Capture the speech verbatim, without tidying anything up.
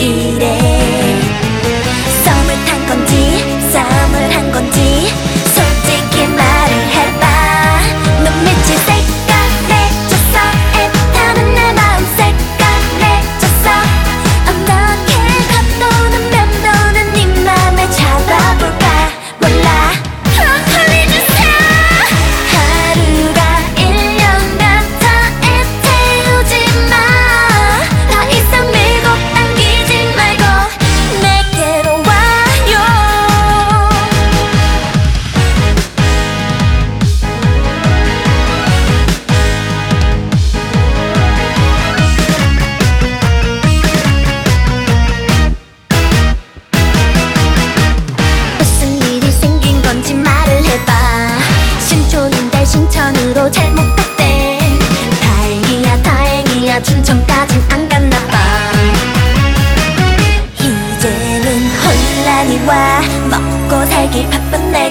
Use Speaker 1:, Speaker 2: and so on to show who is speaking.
Speaker 1: 이래. 썸을 탄 건지 싸움을 한 건지 솔직히 말을 해봐. 넌 미친 색깔내줬어. 애타는 내 마음 색깔내줬어. 어떻게 겉도는 맴도는 네 맘에 잡아볼까 몰라. 프로폴리주세요. 하루가 일 년 같아 애태우지 마. 더 이상 밀고 당기지 말고 내게로 와요. 무슨 일이 생긴 건지 말을 해봐. 신촌인데 신천으로 잘못 갔대. 다행이야 다행이야 춘천까진 안 갔나봐. 이제는 혼란이 와. 먹고 살기 바쁜 내